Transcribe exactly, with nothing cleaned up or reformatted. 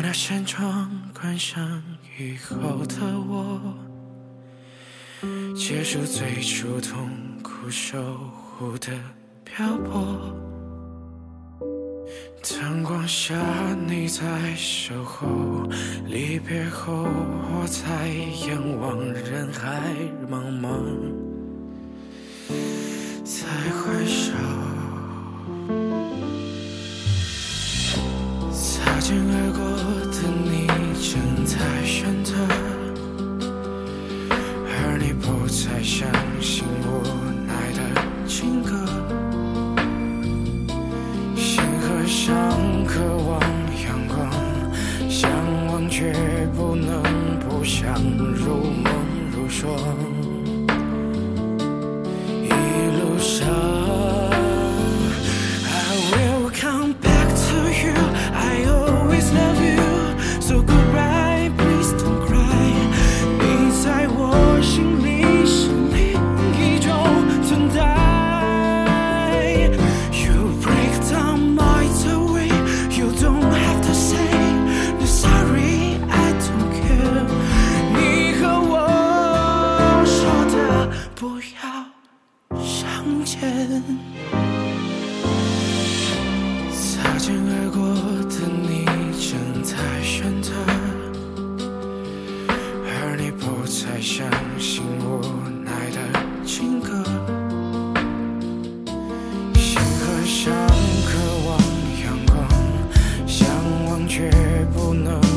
那扇窗关上以后的我，结束最初痛苦守护的漂泊。灯光下你在守候，离别后我在仰望人海茫茫，再回首，擦肩而过的你正在选择，而你不再相信无奈的情歌，星河上渴望阳光，向往却不能不想如梦如说，一路上 I will come back to you, I always love you, so goodbye, please don't cry. 你在我心里是另一种存在。You break down my way, you don't have to say no sorry, I don't care. 你和我说的不要相见。擦肩而过的你正在选择，而你不再相信无奈的情歌，星河上渴望阳光，向往却不能